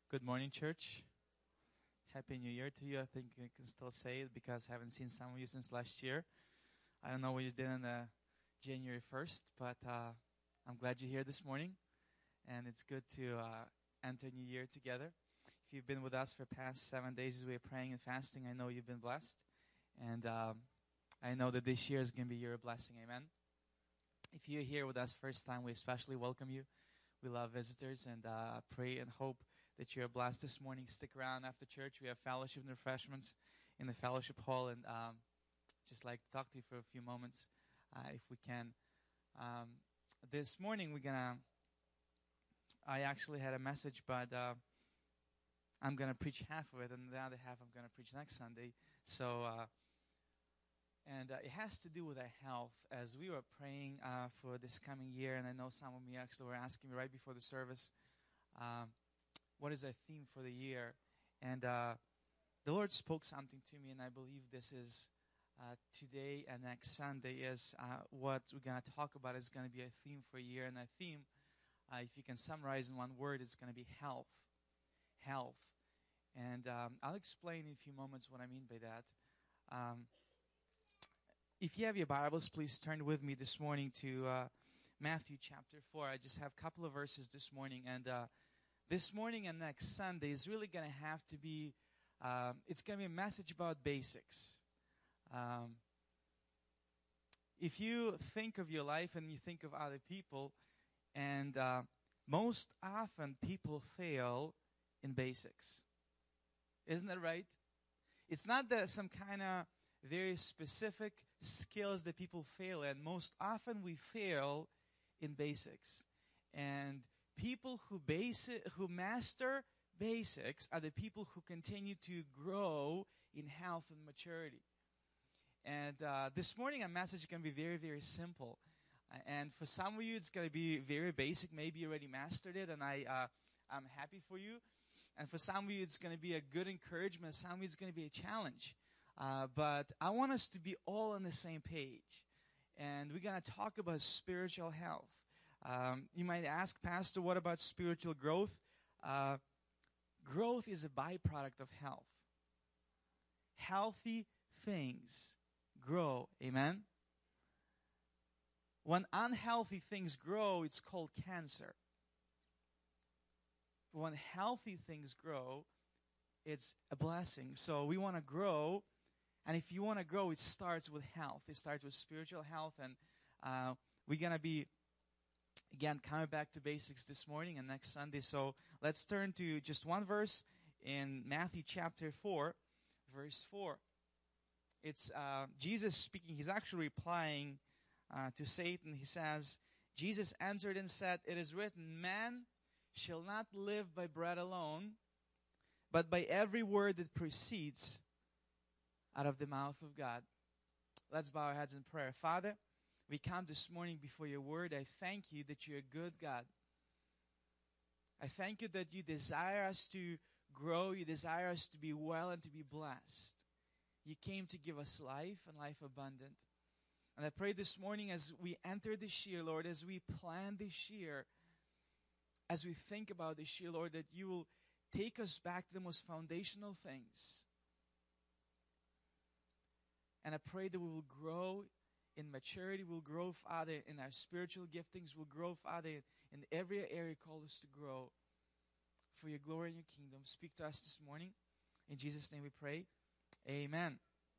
Good morning, church. Happy New Year to you. I think I can still say it because I haven't seen some of you since last year. I don't know what you did on January 1st, but I'm glad you're here this morning. And it's good to enter New Year together. If you've been with us for past 7 days as we are praying and fasting, I know you've been blessed. And I know that this year is going to be your blessing. Amen. If you're here with us first time, we especially welcome you. We love visitors and pray and hope that you're blessed this morning. Stick around after church. We have fellowship and refreshments in the fellowship hall, and just like to talk to you for a few moments, if we can. This morning I actually had a message, but I'm gonna preach half of it, and the other half I'm gonna preach next Sunday. So, and it has to do with our health. As we were praying for this coming year, and I know some of you actually were asking me right before the service, what is our theme for the year? And the Lord spoke something to me, and I believe this is today and next Sunday is what we're going to talk about is going to be a theme for a year. And our theme, if you can summarize in one word, is going to be health. Health. And I'll explain in a few moments what I mean by that. If you have your Bibles, please turn with me this morning to Matthew chapter 4. I just have a couple of verses this morning, and this morning and next Sunday is really going to have to be, it's going to be a message about basics. If you think of your life and you think of other people, and most often people fail in basics. Isn't that right? It's not that some kind of very specific skills that people fail at. Most often we fail in basics. And people who master basics are the people who continue to grow in health and maturity. And this morning, our message is going to be very, very simple. And for some of you, it's going to be very basic. Maybe you already mastered it, and I'm happy for you. And for some of you, it's going to be a good encouragement. Some of you, it's going to be a challenge. But I want us to be all on the same page. And we're going to talk about spiritual health. You might ask, Pastor, what about spiritual growth? Growth is a byproduct of health. Healthy things grow. Amen? When unhealthy things grow, it's called cancer. When healthy things grow, it's a blessing. So we want to grow. And if you want to grow, it starts with health. It starts with spiritual health. And we're going to be, again, coming back to basics this morning and next Sunday. So let's turn to just one verse in Matthew chapter 4, verse 4. It's Jesus speaking. He's actually replying to Satan. He says, Jesus answered and said, "It is written, man shall not live by bread alone, but by every word that proceeds out of the mouth of God." Let's bow our heads in prayer. Father, we come this morning before your word. I thank you that you're a good God. I thank you that you desire us to grow. You desire us to be well and to be blessed. You came to give us life and life abundant. And I pray this morning as we enter this year, Lord, as we plan this year, as we think about this year, Lord, that you will take us back to the most foundational things. And I pray that we will grow in maturity. We'll grow, Father, in our spiritual giftings. We'll grow, Father, in every area you call us to grow for your glory and your kingdom. Speak to us this morning. In Jesus' name we pray. Amen.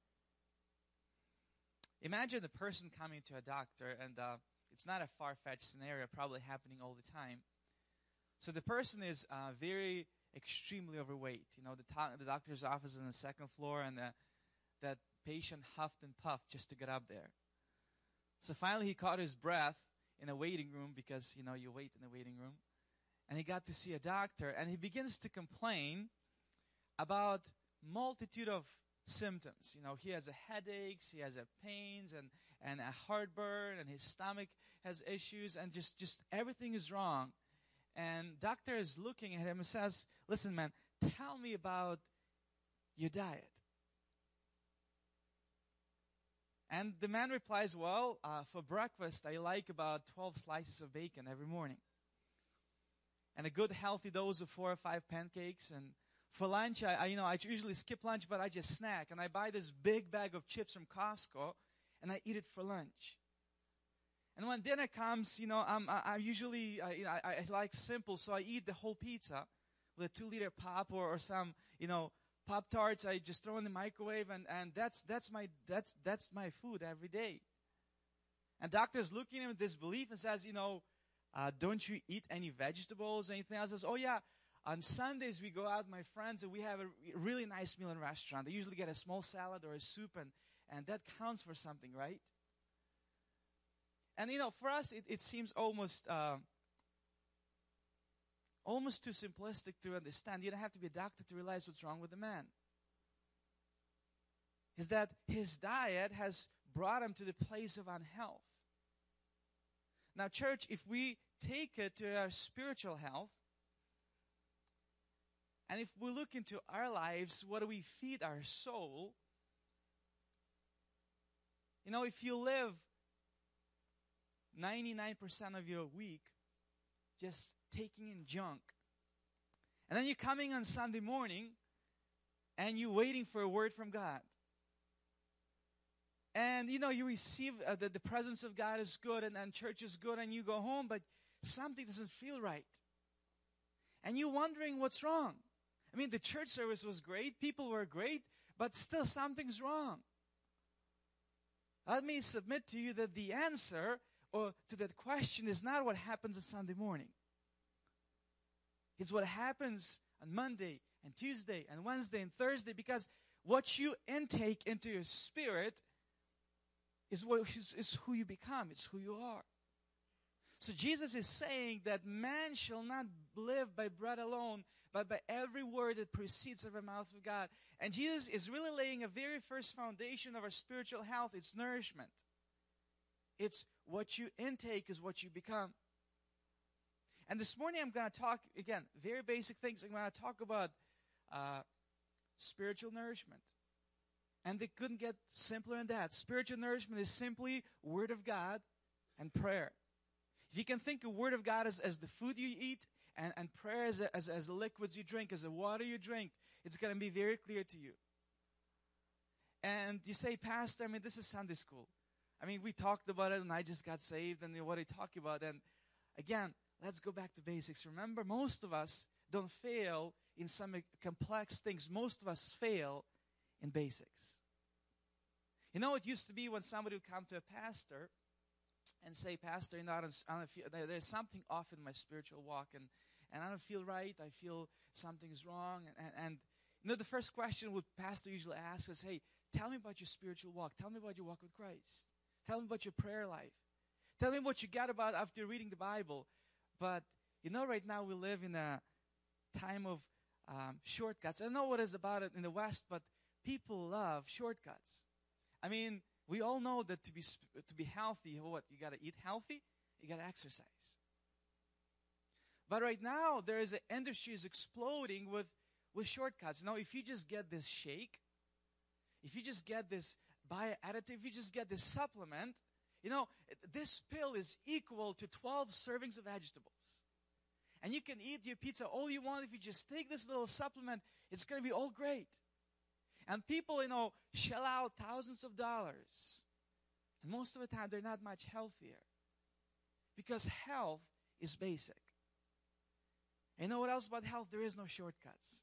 Imagine a person coming to a doctor, and it's not a far-fetched scenario, probably happening all the time. So the person is very extremely overweight. You know, the doctor's office is on the second floor, and that patient huffed and puffed just to get up there. So finally he caught his breath in a waiting room because, you know, you wait in the waiting room. And he got to see a doctor, and he begins to complain about multitude of symptoms. You know, he has headaches, he has pains and a heartburn, and his stomach has issues, and just everything is wrong. And doctor is looking at him and says, "Listen, man, tell me about your diet." And the man replies, "Well, for breakfast, I like about 12 slices of bacon every morning." and a good healthy dose of 4 or 5 pancakes. And for lunch, I usually skip lunch, but I just snack. And I buy this big bag of chips from Costco, and I eat it for lunch. And when dinner comes, I usually I like simple, so I eat the whole pizza with a 2-liter pop or some Pop-Tarts. I just throw in the microwave, and that's my food every day. And doctors looking at him with disbelief and says, don't you eat any vegetables or anything else? Says, oh yeah, on Sundays we go out with my friends and we have a really nice meal in a restaurant. They usually get a small salad or a soup, and that counts for something, right? And for us it seems almost too simplistic to understand. You don't have to be a doctor to realize what's wrong with the man. Is that his diet has brought him to the place of unhealth. Now, church, if we take it to our spiritual health, and if we look into our lives, what do we feed our soul? If you live 99% of your week just taking in junk, and then you're coming on Sunday morning, and you're waiting for a word from God, and you receive the presence of God is good, and church is good, and you go home, but something doesn't feel right. And you're wondering what's wrong. I mean, the church service was great, people were great, but still something's wrong. Let me submit to you that the answer to that question is not what happens on Sunday morning. It's what happens on Monday and Tuesday and Wednesday and Thursday, because what you intake into your spirit is who you become. It's who you are. So Jesus is saying that man shall not live by bread alone, but by every word that proceeds of the mouth of God. And Jesus is really laying a very first foundation of our spiritual health. It's nourishment. It's what you intake is what you become. And this morning I'm going to talk, again, very basic things. I'm going to talk about spiritual nourishment. And it couldn't get simpler than that. Spiritual nourishment is simply Word of God and prayer. If you can think of Word of God as the food you eat, and prayer as the liquids you drink, as the water you drink, it's going to be very clear to you. And you say, Pastor, this is Sunday school. We talked about it, and I just got saved, and what are you talking about? And again, let's go back to basics. Remember, most of us don't fail in some complex things. Most of us fail in basics. It used to be when somebody would come to a pastor and say, Pastor, I don't feel, there's something off in my spiritual walk, and I don't feel right. I feel something's wrong. And the first question would pastor usually ask is, hey, tell me about your spiritual walk. Tell me about your walk with Christ. Tell me about your prayer life. Tell me what you got about after reading the Bible. But, right now we live in a time of shortcuts. I don't know what is about it in the West, but people love shortcuts. We all know that to be healthy, you got to eat healthy, you got to exercise. But right now, there is an industry is exploding with shortcuts. If you just get this shake, if you just get this bioadditive, if you just get this supplement, this pill is equal to 12 servings of vegetables. And you can eat your pizza all you want. If you just take this little supplement, it's going to be all great. And people, shell out thousands of dollars. And most of the time, they're not much healthier. Because health is basic. And you know what else about health? There is no shortcuts.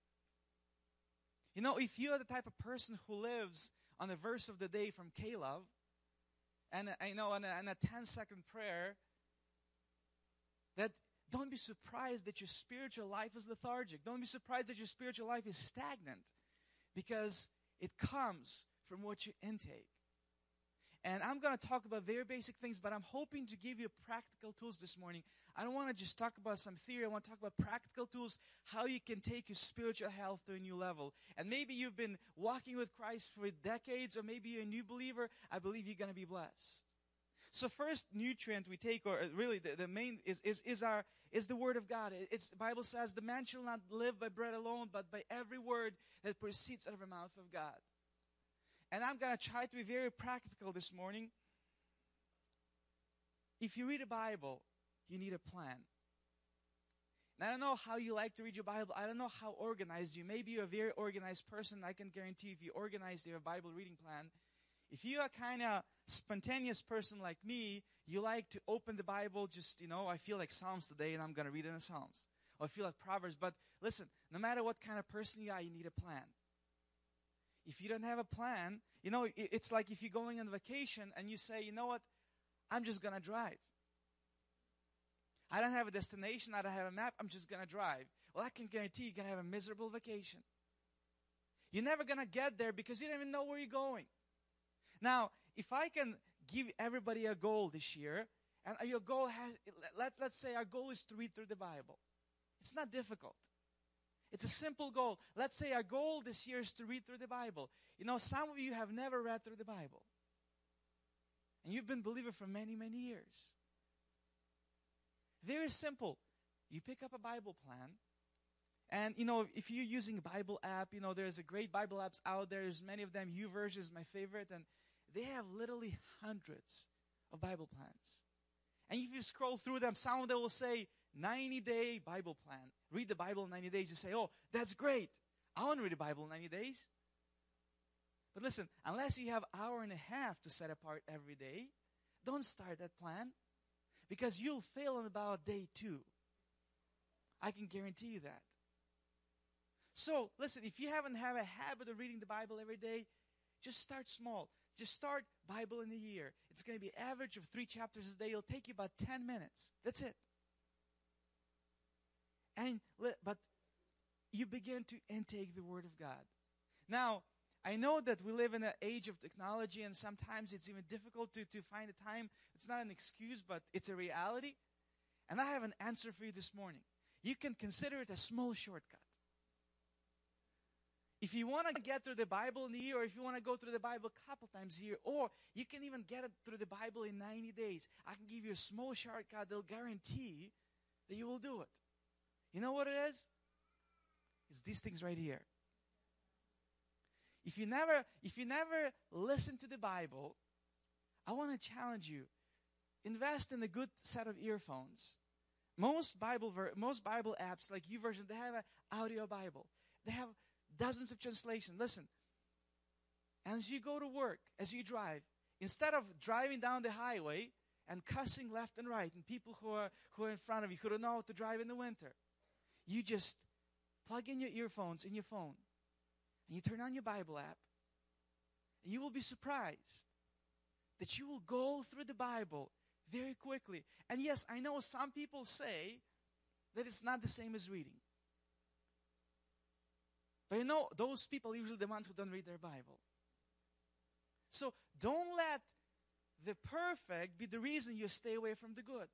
If you are the type of person who lives on a verse of the day from Caleb, and a 10-second prayer, that don't be surprised that your spiritual life is lethargic. Don't be surprised that your spiritual life is stagnant, because it comes from what you intake. And I'm going to talk about very basic things, but I'm hoping to give you practical tools this morning. I don't want to just talk about some theory. I want to talk about practical tools, how you can take your spiritual health to a new level. And maybe you've been walking with Christ for decades, or maybe you're a new believer. I believe you're going to be blessed. So first nutrient we take, or really the main is the Word of God. The Bible says, the man shall not live by bread alone, but by every word that proceeds out of the mouth of God. And I'm going to try to be very practical this morning. If you read a Bible, you need a plan. And I don't know how you like to read your Bible. I don't know how organized you. Maybe you're a very organized person. I can guarantee if you organize your Bible reading plan, if you are kind of spontaneous person like me, you like to open the Bible just, I feel like Psalms today and I'm going to read in the Psalms. Or I feel like Proverbs. But listen, no matter what kind of person you are, you need a plan. If you don't have a plan, it's like if you're going on vacation and you say, you know what, I'm just going to drive. I don't have a destination, I don't have a map, I'm just going to drive. Well, I can guarantee you're going to have a miserable vacation. You're never going to get there because you don't even know where you're going. Now, if I can give everybody a goal this year, and your goal let's say our goal is to read through the Bible. It's not difficult. It's a simple goal. Let's say our goal this year is to read through the Bible. Some of you have never read through the Bible. And you've been a believer for many, many years. Very simple. You pick up a Bible plan. And, if you're using a Bible app, there's a great Bible apps out there. There's many of them. YouVersion is my favorite. And they have literally hundreds of Bible plans. And if you scroll through them, some of them will say 90-day Bible plan. Read the Bible in 90 days. You say, oh, that's great. I want to read the Bible in 90 days. But listen, unless you have an hour and a half to set apart every day, don't start that plan. Because you'll fail on about day 2. I can guarantee you that. So, listen, if you haven't had a habit of reading the Bible every day, just start small. Just start Bible in a year. It's going to be an average of 3 chapters a day. It'll take you about 10 minutes. That's it. But you begin to intake the Word of God. Now, I know that we live in an age of technology, and sometimes it's even difficult to find the time. It's not an excuse, but it's a reality. And I have an answer for you this morning. You can consider it a small shortcut. If you want to get through the Bible in a year, or if you want to go through the Bible a couple times a year, or you can even get it through the Bible in 90 days, I can give you a small shortcut that'll guarantee that you will do it. You know what it is? It's these things right here. If you never listen to the Bible, I want to challenge you. Invest in a good set of earphones. Most Bible apps like YouVersion, they have an audio Bible. They have dozens of translations. Listen, as you go to work, as you drive, instead of driving down the highway and cussing left and right, and people who are in front of you who don't know how to drive in the winter, you just plug in your earphones in your phone. And you turn on your Bible app, and you will be surprised that you will go through the Bible very quickly. And yes, I know some people say that it's not the same as reading. But those people are usually the ones who don't read their Bible. So don't let the perfect be the reason you stay away from the good.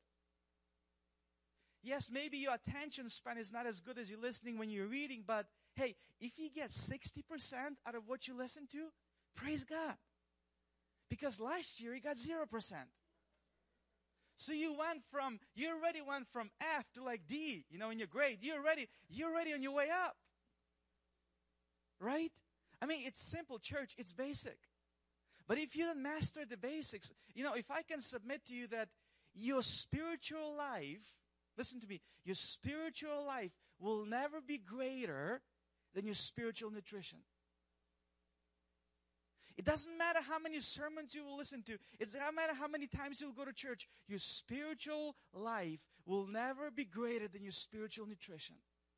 Yes, maybe your attention span is not as good as you're listening when you're reading, but hey, if you get 60% out of what you listen to, praise God. Because last year you got 0%. So you already went from F to like D, in your grade. You're already on your way up. Right? I mean, it's simple, church. It's basic. But if you don't master the basics, if I can submit to you that your spiritual life, listen to me, your spiritual life will never be greater than your spiritual nutrition. It doesn't matter how many sermons you will listen to. It doesn't matter how many times you'll go to church. Your spiritual life will never be greater than your spiritual nutrition.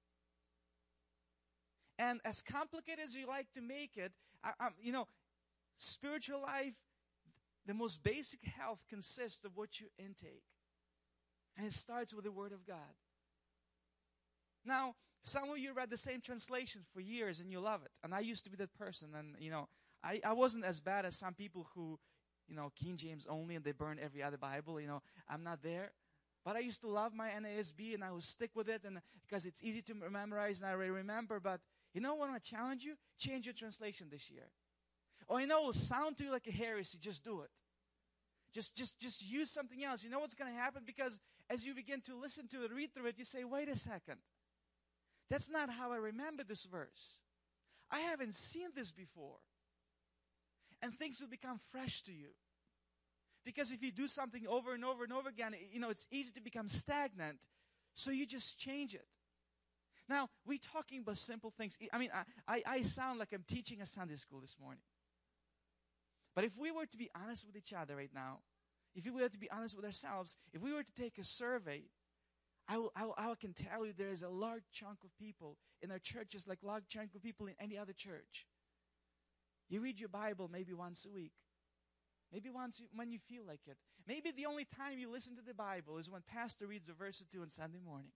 And as complicated as you like to make it, spiritual life, the most basic health consists of what you intake. And it starts with the Word of God. Now, some of you read the same translation for years and you love it. And I used to be that person. And, I wasn't as bad as some people who, King James only and they burn every other Bible. I'm not there. But I used to love my NASB and I would stick with it and because it's easy to memorize and I already remember. But what I challenge you? Change your translation this year. Or it will sound to you like a heresy. Just do it. Just use something else. You know what's going to happen? Because as you begin to listen to it, read through it, you say, wait a second. That's not how I remember this verse. I haven't seen this before. And things will become fresh to you. Because if you do something over and over and over again, it's easy to become stagnant. So you just change it. Now, we're talking about simple things. I mean, I sound like I'm teaching a Sunday school this morning. But if we were to be honest with each other right now, if we were to be honest with ourselves, if we were to take a survey, I can tell you there is a large chunk of people in our churches, like large chunk of people in any other church. You read your Bible maybe once a week. Maybe once when you feel like it. Maybe the only time you listen to the Bible is when pastor reads a verse or two on Sunday morning.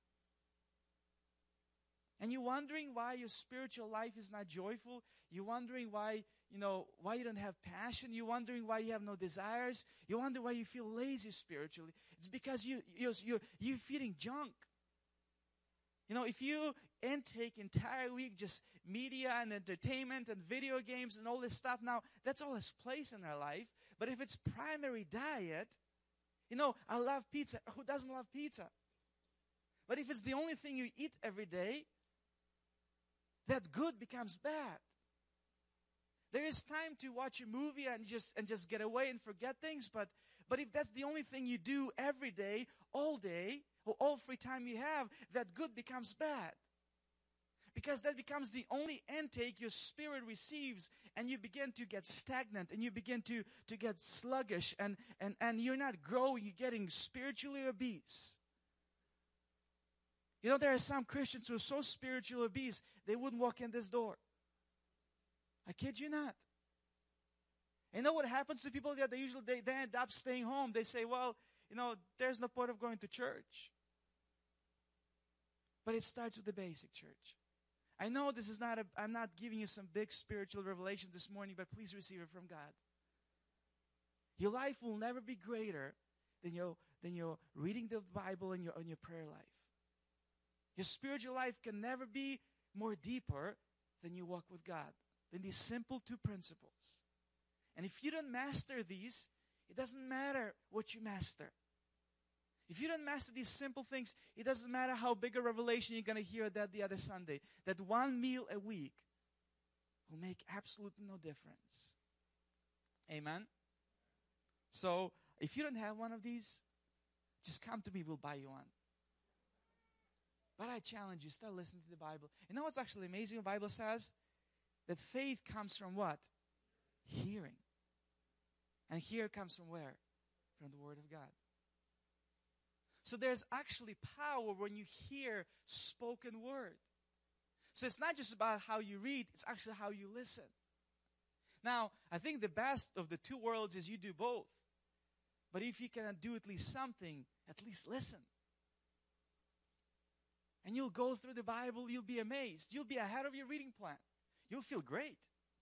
And you're wondering why your spiritual life is not joyful. You're wondering why you don't have passion. You're wondering why you have no desires. You wonder why you feel lazy spiritually. It's because you're feeding junk. If you intake entire week just media and entertainment and video games and all this stuff, now that's all its place in our life. But if it's primary diet, I love pizza. Who doesn't love pizza? But if it's the only thing you eat every day, that good becomes bad. There is time to watch a movie and just get away and forget things, but if that's the only thing you do every day, or all free time you have, that good becomes bad. Because that becomes the only intake your spirit receives, and you begin to get stagnant, and you begin to get sluggish, and you're not growing, you're getting spiritually obese. There are some Christians who are so spiritually obese, they wouldn't walk in this door. I kid you not. And what happens to people that they end up staying home? They say, well, there's no point of going to church. But it starts with the basic church. I know this is I'm not giving you some big spiritual revelation this morning, but please receive it from God. Your life will never be greater than your reading the Bible and your prayer life. Your spiritual life can never be more deeper than you walk with God, than these simple two principles. And if you don't master these, it doesn't matter what you master. If you don't master these simple things, it doesn't matter how big a revelation you're going to hear that the other Sunday. That one meal a week will make absolutely no difference. Amen? So, if you don't have one of these, just come to me, we'll buy you one. But I challenge you, start listening to the Bible. You know what's actually amazing? The Bible says that faith comes from what? Hearing. And hear comes from where? From the Word of God. So there's actually power when you hear spoken word. So it's not just about how you read, it's actually how you listen. Now, I think the best of the two worlds is you do both. But if you cannot do at least something, at least listen. And you'll go through the Bible, you'll be amazed. You'll be ahead of your reading plan. You'll feel great.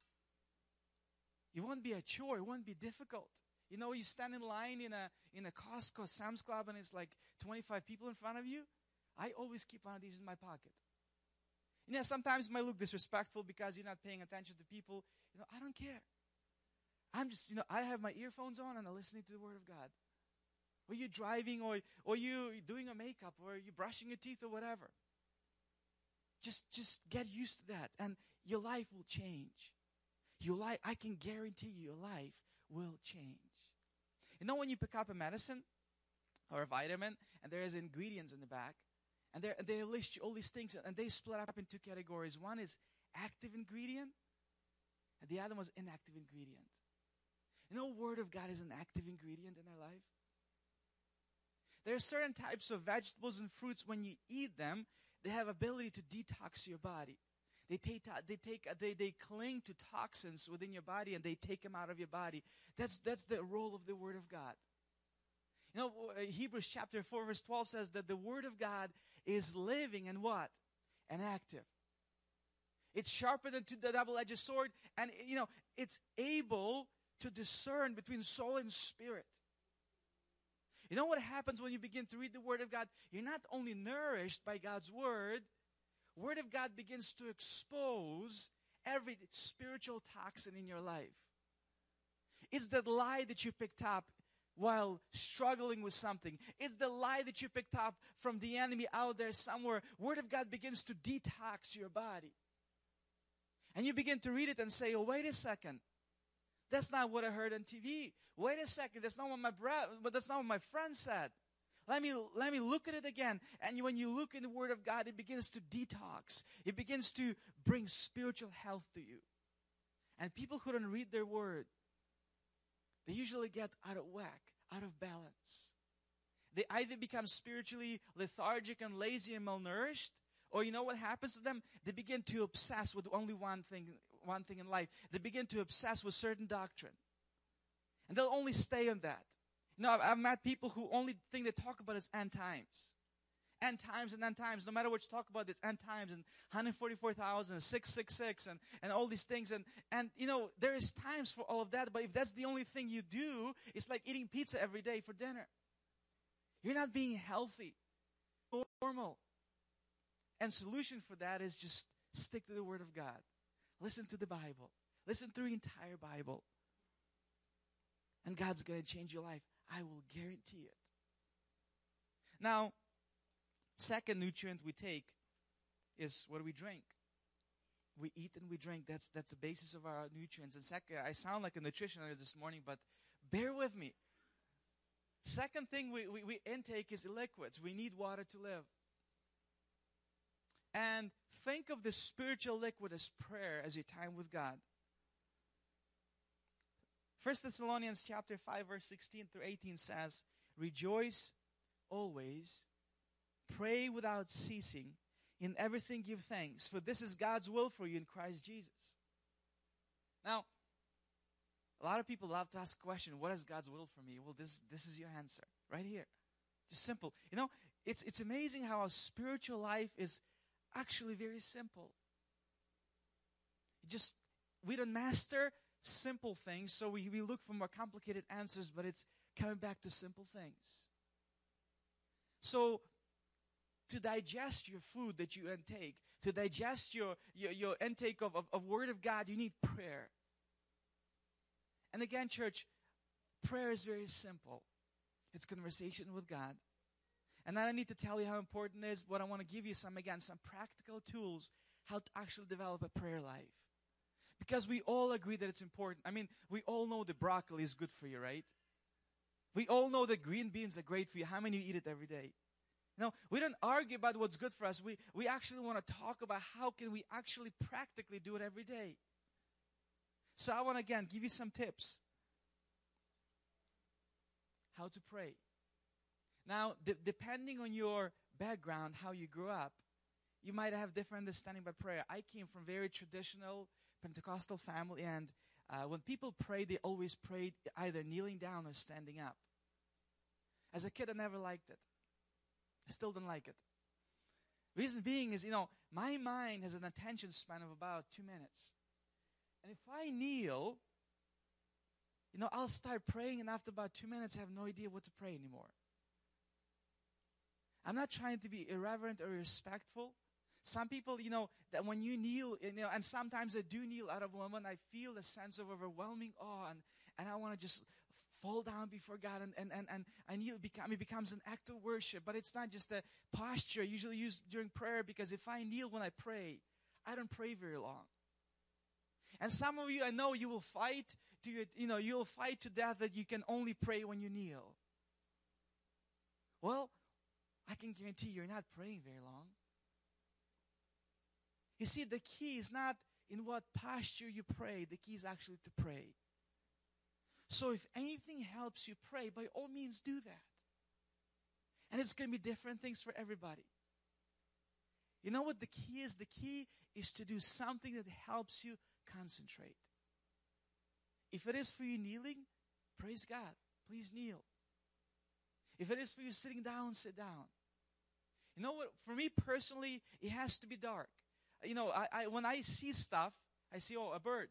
It won't be a chore, it won't be difficult. You stand in line in a Costco, Sam's Club, and it's like 25 people in front of you. I always keep one of these in my pocket. Sometimes it might look disrespectful because you're not paying attention to people. I don't care. I'm just, I have my earphones on and I'm listening to the Word of God. Or you're driving, or you're doing a makeup, or you're brushing your teeth, or whatever. Just get used to that, and your life will change. I can guarantee you, your life will change. When you pick up a medicine or a vitamin, and there is ingredients in the back, and they list all these things, and they split up into categories. One is active ingredient, and the other one is inactive ingredient. Word of God is an active ingredient in our life. There are certain types of vegetables and fruits, when you eat them, they have ability to detox your body. They cling to toxins within your body, and they take them out of your body. That's the role of the Word of God. Hebrews chapter 4 verse 12 says that the Word of God is living and what? And active. It's sharper than the double-edged sword, and it's able to discern between soul and spirit. What happens when you begin to read the Word of God? You're not only nourished by God's Word. Word of God begins to expose every spiritual toxin in your life. It's that lie that you picked up while struggling with something. It's the lie that you picked up from the enemy out there somewhere. Word of God begins to detox your body. And you begin to read it and say, oh, wait a second. That's not what I heard on TV. Wait a second. That's not what my friend said. Let me look at it again. And when you look in the Word of God, it begins to detox. It begins to bring spiritual health to you. And people who don't read their Word, they usually get out of whack, out of balance. They either become spiritually lethargic and lazy and malnourished, or you know what happens to them? They begin to obsess with only one thing in life. They begin to obsess with certain doctrine. And they'll only stay on that. You know, I've met people who only thing they talk about is end times. End times and end times. No matter what you talk about, it's end times and 144,000, 666 and all these things. And you know, there is times for all of that, but if that's the only thing you do, it's like eating pizza every day for dinner. You're not being healthy, normal. And solution for that is just stick to the Word of God. Listen to the Bible. Listen through the entire Bible. And God's going to change your life. I will guarantee it. Now, second nutrient we take is what we drink. We eat and we drink. That's the basis of our nutrients. And second, I sound like a nutritionist this morning, but bear with me. Second thing we intake is liquids. We need water to live. And think of the spiritual liquid as prayer, as your time with God. 1 Thessalonians chapter 5, verse 16 through 18 says, "Rejoice always, pray without ceasing, in everything give thanks, for this is God's will for you in Christ Jesus." Now, a lot of people love to ask a question, what is God's will for me? Well, this is your answer, right here. Just simple. You know, it's amazing how our spiritual life is actually very simple. We don't master simple things, so we look for more complicated answers, but it's coming back to simple things. So, to digest your food that you intake, to digest your intake of Word of God, you need prayer. And again, church, prayer is very simple. It's conversation with God. And I don't need to tell you how important it is, but I want to give you some practical tools how to actually develop a prayer life. Because we all agree that it's important. I mean, we all know that broccoli is good for you, right? We all know that green beans are great for you. How many of you eat it every day? No, we don't argue about what's good for us. We actually want to talk about how can we actually practically do it every day. So I want to, again, give you some tips. How to pray. Now, depending on your background, how you grew up, you might have different understanding about prayer. I came from very traditional Pentecostal family, and when people prayed, they always prayed either kneeling down or standing up. As a kid, I never liked it. I still don't like it. Reason being is, my mind has an attention span of about 2 minutes. And if I kneel, I'll start praying, and after about 2 minutes, I have no idea what to pray anymore. I'm not trying to be irreverent or irrespectful. Some people, that when you kneel, and sometimes I do kneel out of moment, I feel a sense of overwhelming awe, and I want to just fall down before God, and I kneel. It becomes an act of worship, but it's not just a posture I usually use during prayer, because if I kneel when I pray, I don't pray very long. And some of you, I know you will fight you'll fight to death that you can only pray when you kneel. Well, I can guarantee you're not praying very long. You see, the key is not in what posture you pray. The key is actually to pray. So if anything helps you pray, by all means do that. And it's going to be different things for everybody. You know what the key is? The key is to do something that helps you concentrate. If it is for you kneeling, praise God. Please kneel. If it is for you sitting down, sit down. You know what? For me personally, it has to be dark. When I see stuff, I see, a bird.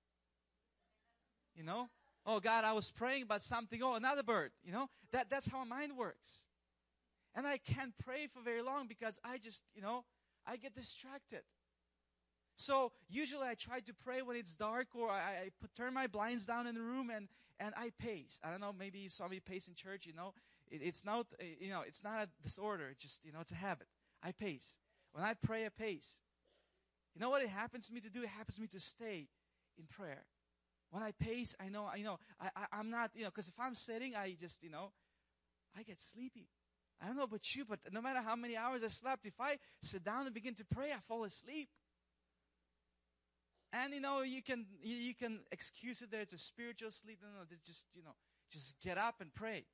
Oh God, I was praying about something. Oh, another bird. That's how my mind works. And I can't pray for very long because I just, I get distracted. So usually I try to pray when it's dark, or I turn my blinds down in the room and I pace. I don't know, maybe you saw me pace in church, It's not, it's not a disorder. It's just, it's a habit. I pace. When I pray, I pace. You know what it happens to me to do? It happens to me to stay in prayer. When I pace, I'm not, because if I'm sitting, I just, I get sleepy. I don't know about you, but no matter how many hours I slept, if I sit down and begin to pray, I fall asleep. And you can excuse it that it's a spiritual sleep. No, just get up and pray.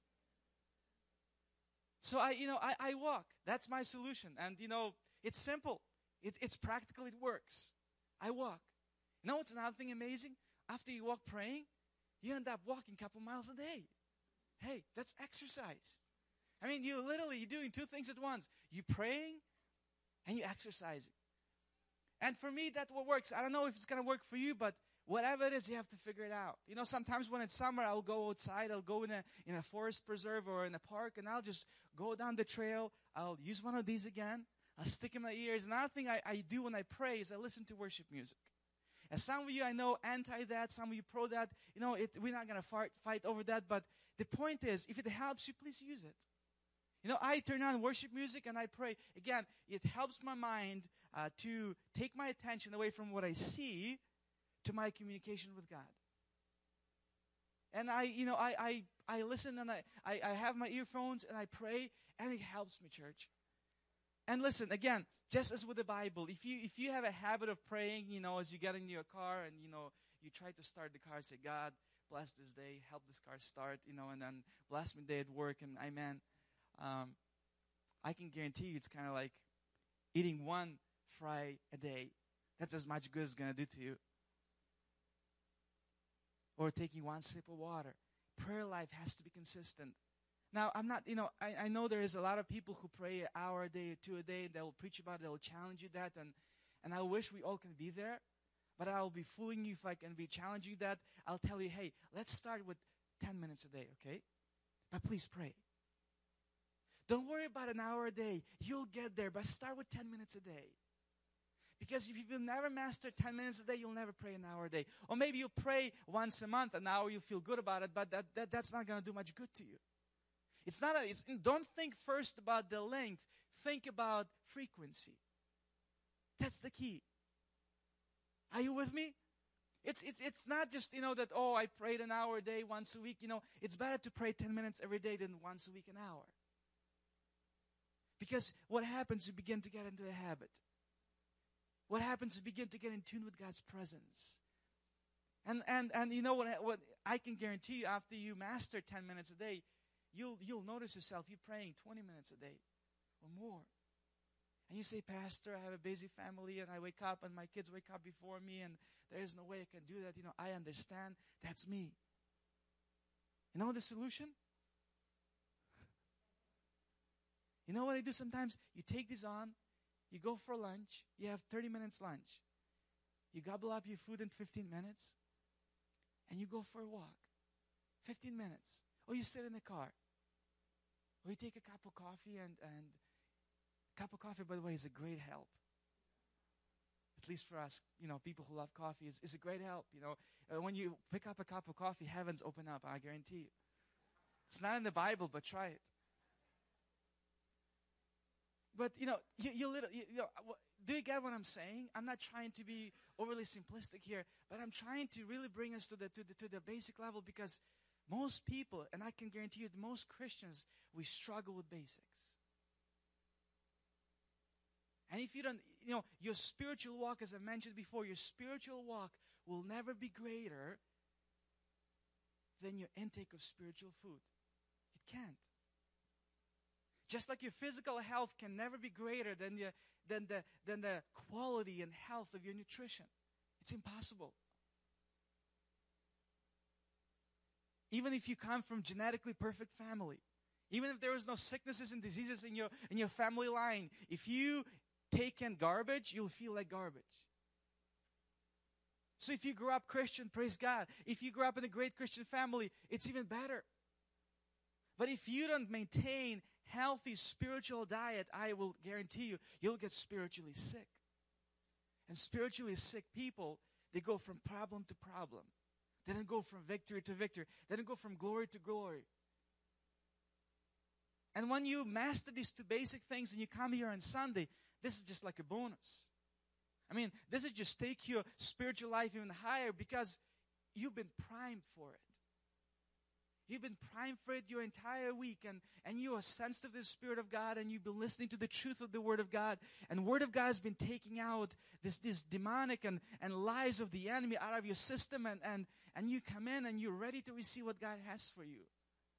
So I walk. That's my solution. And it's simple. It's practical. It works. I walk. You know what's another thing amazing? After you walk praying, you end up walking a couple miles a day. Hey, that's exercise. I mean, you're doing two things at once. You're praying and you're exercising. And for me, that's what works. I don't know if it's going to work for you, but whatever it is, you have to figure it out. Sometimes when it's summer, I'll go outside. I'll go in a forest preserve or in a park, and I'll just go down the trail. I'll use one of these again. I'll stick in my ears. Another thing I do when I pray is I listen to worship music. And some of you, I know, anti that. Some of you pro that. We're not going to fight over that. But the point is, if it helps you, please use it. I turn on worship music and I pray. Again, it helps my mind to take my attention away from what I see to my communication with God. And I listen and I have my earphones and I pray, and it helps me, church. And listen, again, just as with the Bible, if you have a habit of praying, as you get in your car and, you try to start the car, say, God, bless this day, help this car start, and then bless me day at work, and amen. I can guarantee you it's kind of like eating one fry a day. That's as much good as it's going to do to you. Or taking one sip of water. Prayer life has to be consistent. Now, I'm not, I know there is a lot of people who pray an hour a day or two a day. They will preach about it. They will challenge you that. And I wish we all can be there. But I'll be fooling you if I can be challenging you that. I'll tell you, hey, let's start with 10 minutes a day, okay? But please pray. Don't worry about an hour a day. You'll get there, but start with 10 minutes a day. Because if you'll never master 10 minutes a day, you'll never pray an hour a day. Or maybe you'll pray once a month, an hour, you'll feel good about it, but that's not going to do much good to you. Don't think first about the length. Think about frequency. That's the key. Are you with me? It's not just, that, I prayed an hour a day once a week. It's better to pray 10 minutes every day than once a week an hour. Because what happens, you begin to get into a habit. What happens, you begin to get in tune with God's presence. And what I can guarantee you, after you master 10 minutes a day, you'll notice yourself, you're praying 20 minutes a day or more. And you say, Pastor, I have a busy family and I wake up and my kids wake up before me and there is no way I can do that. I understand. That's me. You know the solution? You know what I do sometimes? You take this on, you go for lunch, you have 30 minutes lunch. You gobble up your food in 15 minutes, and you go for a walk. 15 minutes. Or you sit in the car. Or you take a cup of coffee, and a cup of coffee, by the way, is a great help. At least for us, people who love coffee, is a great help. When you pick up a cup of coffee, heavens open up, I guarantee you. It's not in the Bible, but try it. But, do you get what I'm saying? I'm not trying to be overly simplistic here, but I'm trying to really bring us to the basic level, because most people, and I can guarantee you, most Christians, we struggle with basics. And if you don't, your spiritual walk, as I mentioned before, your spiritual walk will never be greater than your intake of spiritual food. It can't. Just like your physical health can never be greater than the quality and health of your nutrition. It's impossible. Even if you come from genetically perfect family, even if there is no sicknesses and diseases in your family line, if you take in garbage, you'll feel like garbage. So if you grew up Christian, praise God. If you grew up in a great Christian family, it's even better. But if you don't maintain healthy spiritual diet, I will guarantee you, you'll get spiritually sick. And spiritually sick people, they go from problem to problem. They don't go from victory to victory. They don't go from glory to glory. And when you master these two basic things and you come here on Sunday, this is just like a bonus. I mean, this is just take your spiritual life even higher, because you've been primed for it. You've been praying for it your entire week, and you are sensitive to the Spirit of God, and you've been listening to the truth of the Word of God. And the Word of God has been taking out this demonic and lies of the enemy out of your system, and you come in and you're ready to receive what God has for you.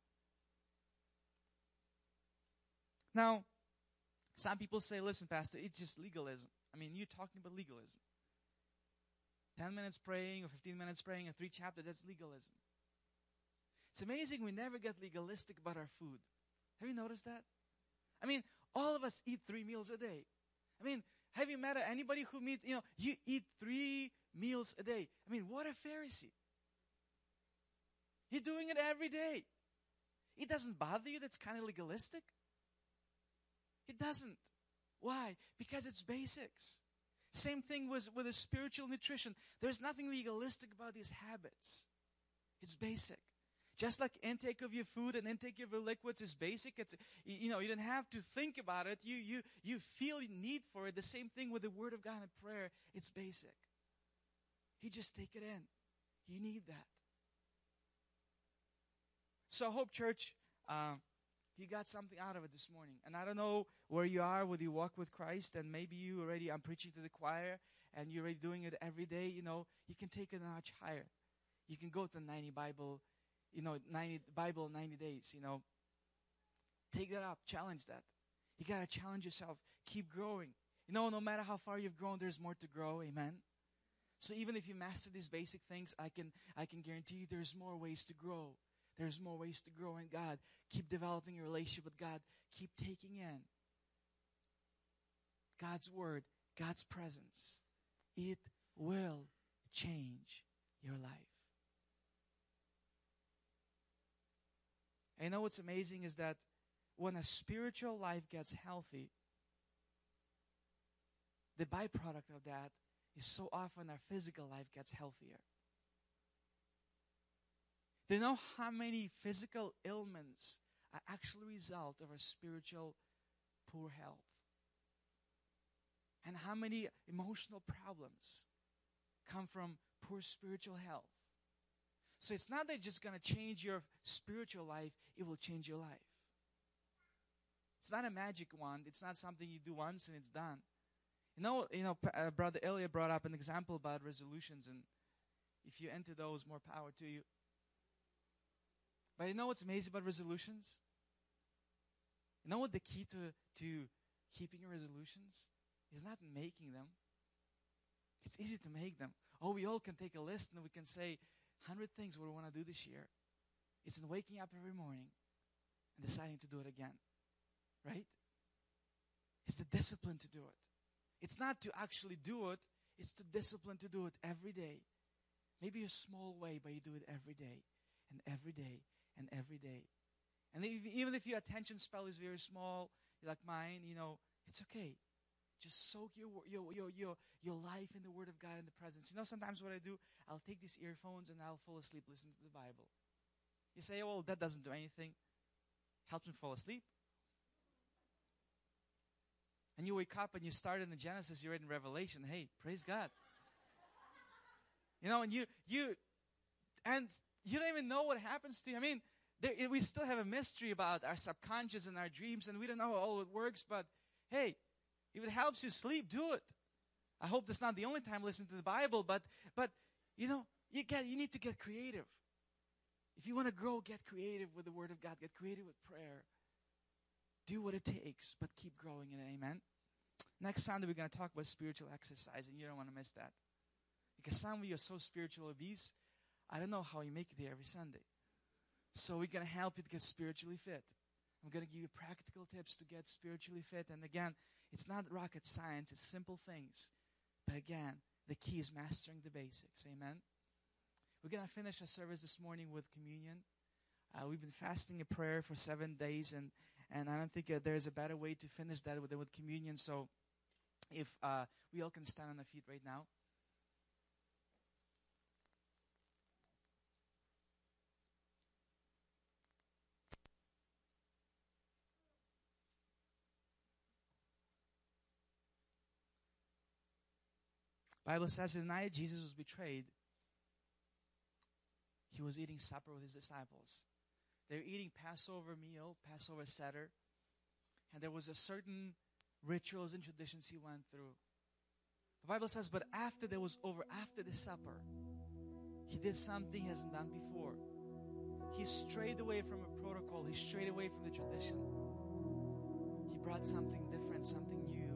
Now, some people say, listen, Pastor, it's just legalism. I mean, you're talking about legalism. 10 minutes praying or 15 minutes praying and 3 chapters, that's legalism. It's amazing we never get legalistic about our food. Have you noticed that? I mean, all of us eat 3 meals a day. I mean, have you met anybody who you eat 3 meals a day? I mean, what a Pharisee. You're doing it every day. It doesn't bother you that's kind of legalistic? It doesn't. Why? Because it's basics. Same thing with the spiritual nutrition. There's nothing legalistic about these habits. It's basic. Just like intake of your food and intake of your liquids is basic. It's, you don't have to think about it. You feel need for it. The same thing with the Word of God and prayer. It's basic. You just take it in. You need that. So I hope, church, you got something out of it this morning. And I don't know where you are with your walk with Christ, and maybe I'm preaching to the choir, and you're already doing it every day. You can take it a notch higher. You can go to 90 Bible, 90 Bible in 90 days, Take that up, challenge that. You got to challenge yourself. Keep growing. No matter how far you've grown, there's more to grow. Amen. So even if you master these basic things, I can guarantee you there's more ways to grow. There's more ways to grow in God. Keep developing your relationship with God. Keep taking in God's Word, God's presence. It will change your life. And what's amazing is that when a spiritual life gets healthy, the byproduct of that is so often our physical life gets healthier. Do you know how many physical ailments are actually a result of our spiritual poor health? And how many emotional problems come from poor spiritual health? So it's not that it's just going to change your spiritual life, it will change your life. It's not a magic wand. It's not something you do once and it's done. Brother Elliot brought up an example about resolutions, and if you're into those, more power to you. But you know what's amazing about resolutions? You know what the key to keeping your resolutions is? Not making them. It's easy to make them. Oh, we all can take a list and we can say 100 things what we want to do this year. It's in waking up every morning and deciding to do it again. Right? It's the discipline to do it. It's not to actually do it. It's the discipline to do it every day. Maybe a small way, but you do it every day and every day and every day. And even if your attention span is very small, like mine, it's okay. Just soak your life in the Word of God in the presence. Sometimes what I do, I'll take these earphones and I'll fall asleep listening to the Bible. You say, well, that doesn't do anything. Helps me fall asleep. And you wake up and you start in the Genesis, you're in Revelation. Hey, praise God. And you don't even know what happens to you. I mean, we still have a mystery about our subconscious and our dreams, and we don't know how all it works. But hey, if it helps you sleep, do it. I hope that's not the only time listening to the Bible. But you need to get creative. If you want to grow, get creative with the Word of God. Get creative with prayer. Do what it takes, but keep growing in it. Amen. Next Sunday, we're going to talk about spiritual exercise, and you don't want to miss that. Because some of you are so spiritual obese, I don't know how you make it here every Sunday. So we're going to help you to get spiritually fit. I'm going to give you practical tips to get spiritually fit. And again, it's not rocket science. It's simple things. But again, the key is mastering the basics. Amen? We're going to finish our service this morning with communion. We've been fasting a prayer for 7 days, and I don't think there's a better way to finish that with communion. So if we all can stand on our feet right now. Bible says the night Jesus was betrayed, he was eating supper with his disciples. They're eating Passover meal, Passover Seder. And there was a certain rituals and traditions he went through. The Bible says, but after that was over, after the supper, he did something he hasn't done before. He strayed away from a protocol. He strayed away from the tradition. He brought something different, something new.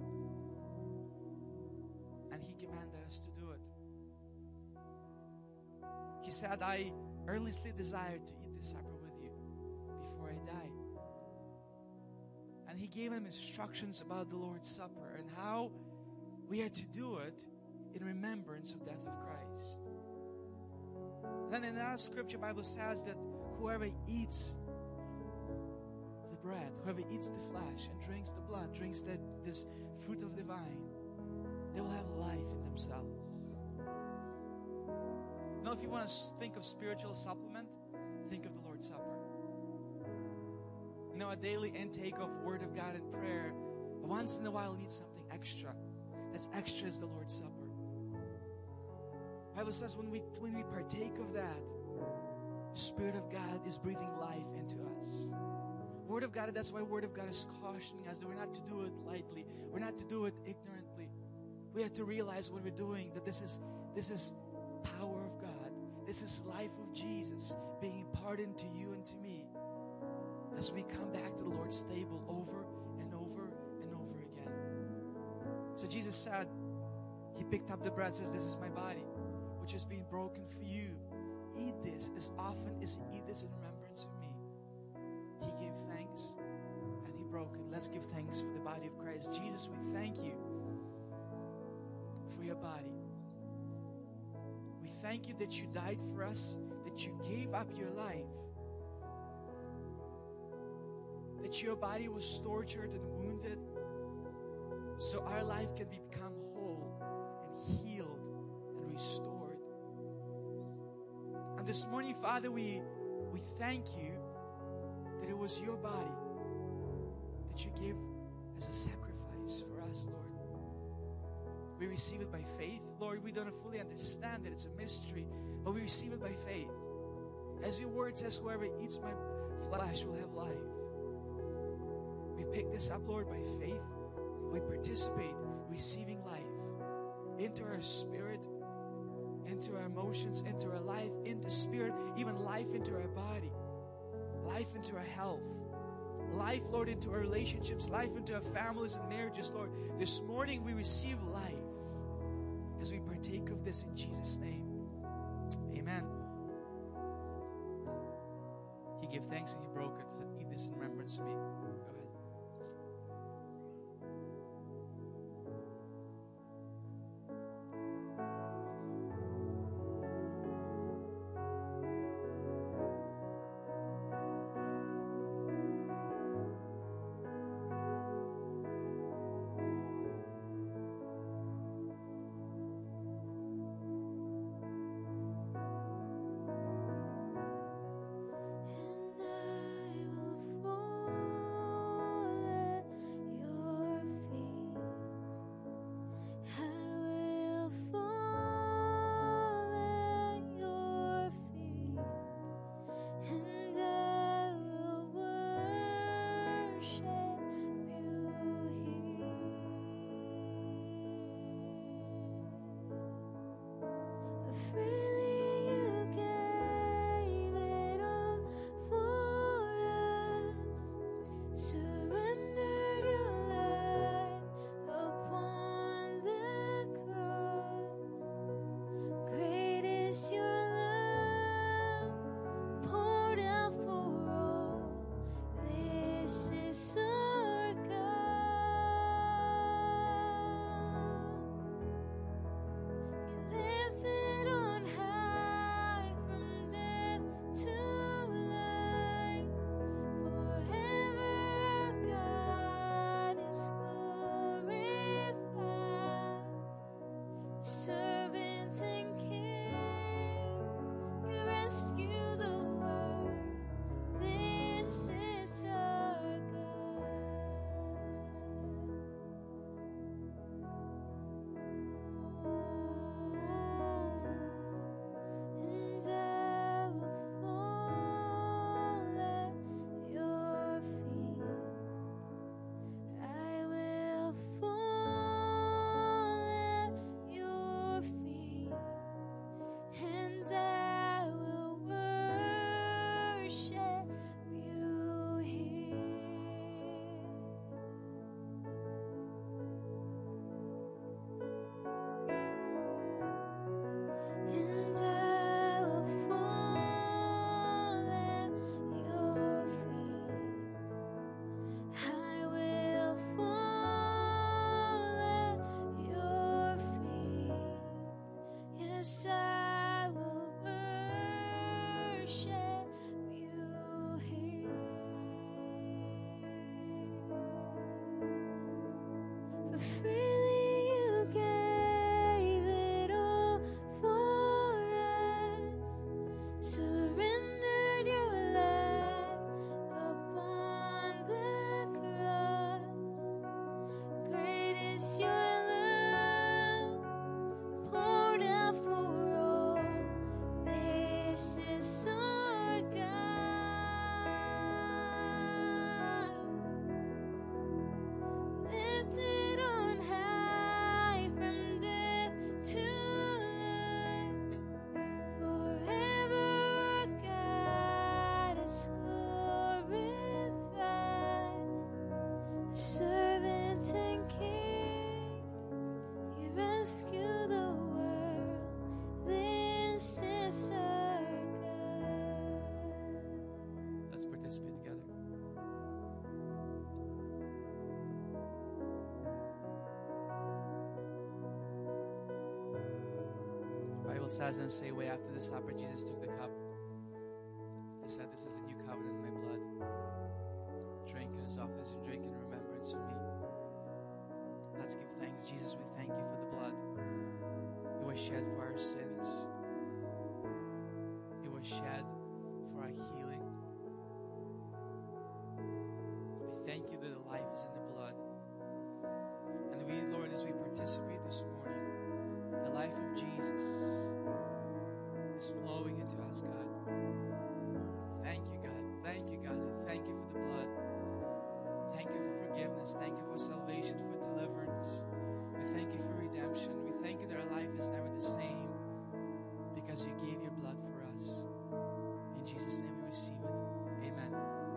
And he commanded us to do it. He said, I earnestly desire to eat this supper with you before I die. And he gave him instructions about the Lord's Supper and how we are to do it in remembrance of the death of Christ. Then in our scripture, Bible says that whoever eats the bread, whoever eats the flesh and drinks the blood, drinks this fruit of the vine, they will have life in themselves. Now, if you want to think of spiritual supplement, think of the Lord's Supper. You know, a daily intake of Word of God and prayer, but once in a while needs something extra. That's extra is the Lord's Supper. The Bible says when we partake of that, the Spirit of God is breathing life into us. Word of God, that's why Word of God is cautioning us that we're not to do it lightly. We're not to do it ignorantly. We have to realize what we're doing, that this is power of God. This is life of Jesus being imparted into you and to me as we come back to the Lord's table over and over and over again. So Jesus said, He picked up the bread and says, this is my body, which is being broken for you. Eat this as often as you eat this in remembrance of me. He gave thanks and He broke it. Let's give thanks for the body of Christ. Jesus, we thank you for your body. We thank you that you died for us, that you gave up your life, that your body was tortured and wounded so our life can become whole and healed and restored. And this morning, Father, we thank you that it was your body that you gave as a sacrifice for us, Lord. We receive it by faith. Lord, we don't fully understand it. It's a mystery, but we receive it by faith. As your word says, whoever eats my flesh will have life. We pick this up, Lord, by faith. We participate, receiving life into our spirit, into our emotions, into our life, into spirit, even life into our body, life into our health, life, Lord, into our relationships, life into our families and marriages, Lord. This morning we receive life as we partake of this in Jesus' name. Amen. He gave thanks and He broke it. He said, eat this in remembrance of me. Go ahead. Lifted on high. Says and say, way after the supper, Jesus took the cup. He said, "This is the new covenant in my blood. Drink as often as you drink in remembrance of me." Let's give thanks. Jesus, we thank you for the blood. It was shed for our sins. It was shed for our healing. We thank you that the life is in the blood. And we, Lord, as we participate this morning, the life of Jesus is flowing into us, God. Thank you, God. Thank you, God. Thank you for the blood. Thank you for forgiveness. Thank you for salvation, for deliverance. We thank you for redemption. We thank you that our life is never the same because you gave your blood for us. In Jesus' name we receive it. Amen.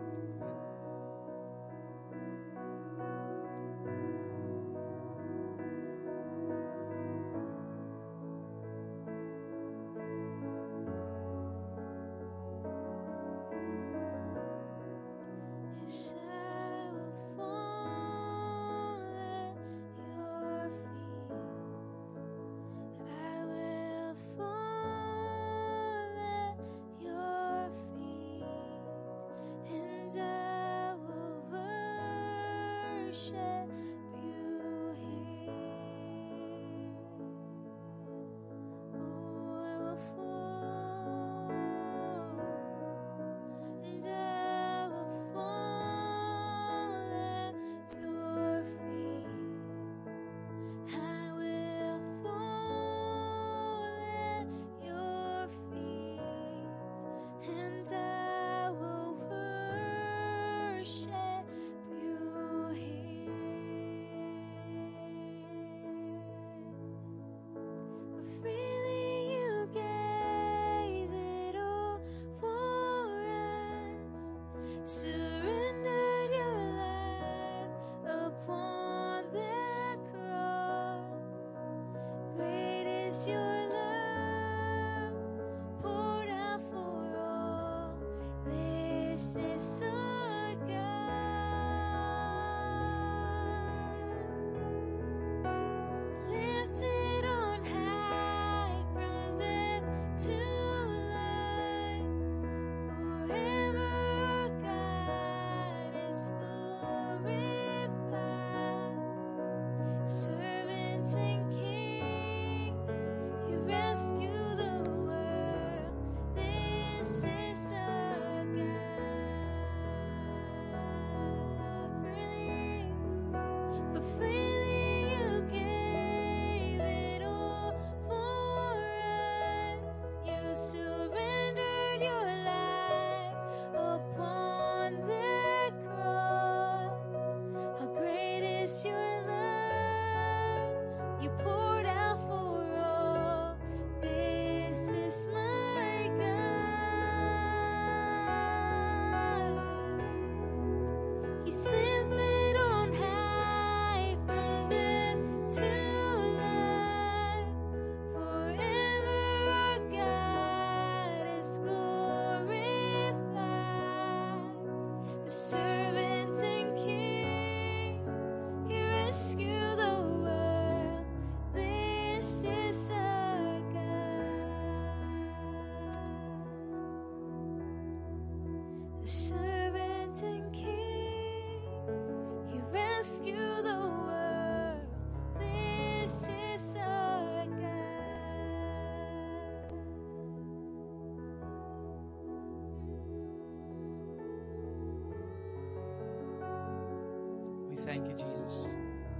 Thank you, Jesus,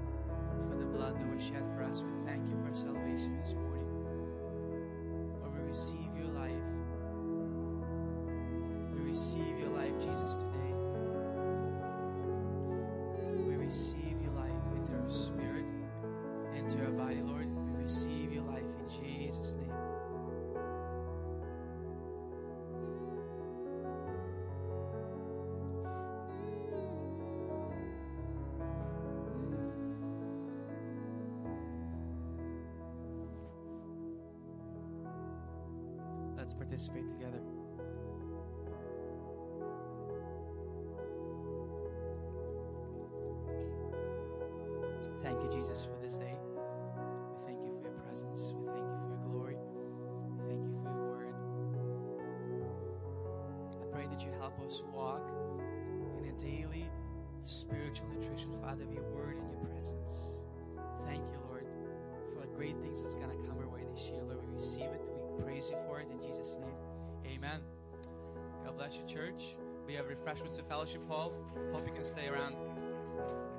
for the blood that was shed for us. We thank you for salvation this morning. Lord, we receive your life. We receive your life, Jesus, today. We receive your life into our spirit, into our body, Lord. We receive your life Let's participate together. Thank you, Jesus, for this day. We thank you for your presence. We thank you for your glory. We thank you for your word. I pray that you help us walk in a daily spiritual nutrition, Father, of your word and your presence. Thank you, Lord, for the great things that's going to come our way this year. Lord, we receive it. We praise you for it in Jesus' name. Amen. God bless you, church. We have refreshments in fellowship hall. Hope you can stay around.